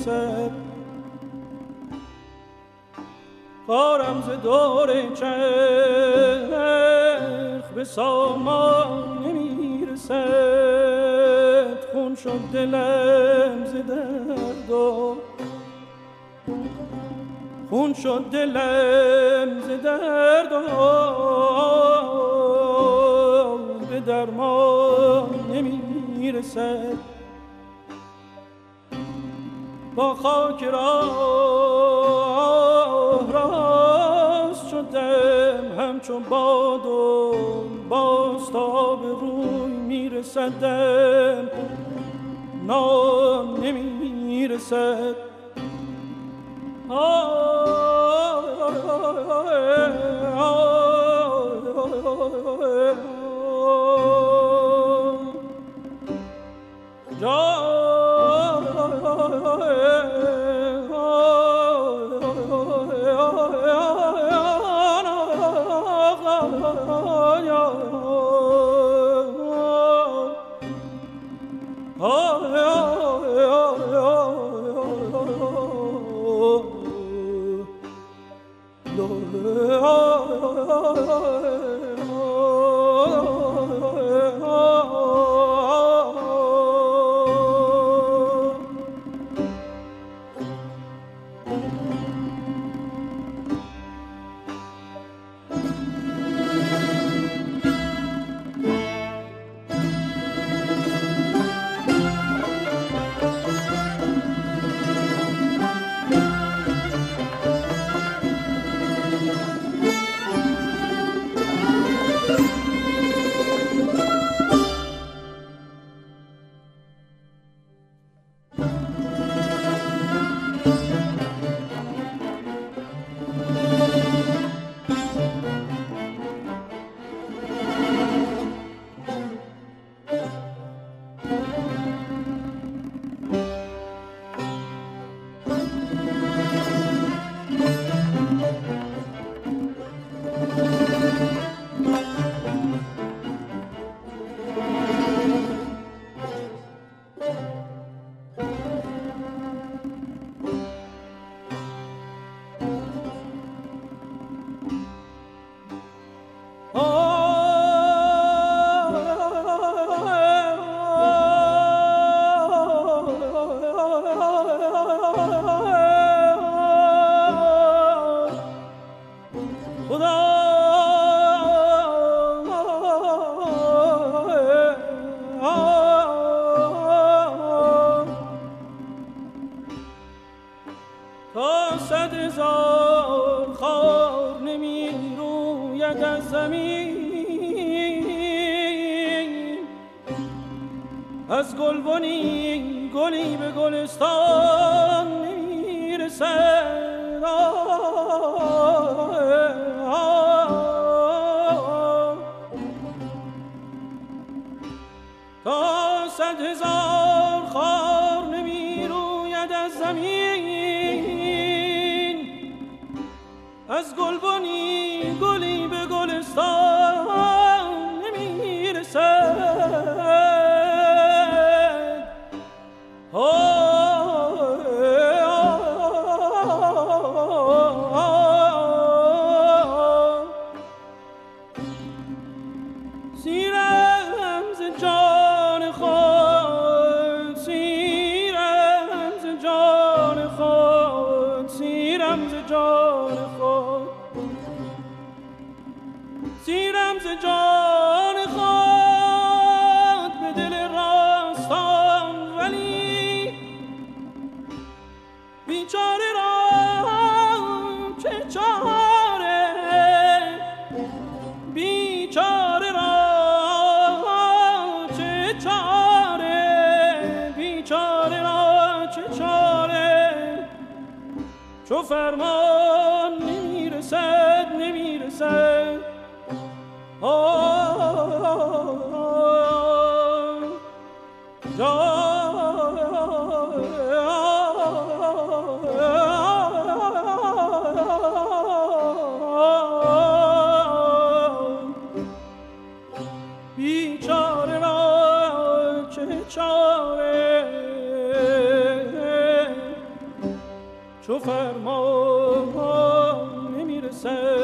میرسد، خارم ز دور چرخ به سامان نمیرسد، خون شد دلم ز درد و خون شد دلم ز درد و به درمان نمیرسد، با خاک راه راست شدم همچون باد و باز تا به روی میرسدم نام نمیرسد. تا 100,000 خار نمی روید از زمین، از گلبنی گلی به گلستان نمی رسد. تا 100,000 خار نمی روید از زمین، از گلبنی گلی به گلستان نمی رسد. سیرم ز جان خود، سیرم ز جان خود، سیرم ز جان خود، سیرم ز جان خود به دل راستان، ولی بیچاره را چه چاره، بیچاره را چه چاره، بیچاره را چه چاره، چو فرمان نمیرسد نمیرسد. بیچاره را چه چاره، چو فرمان نمیرسد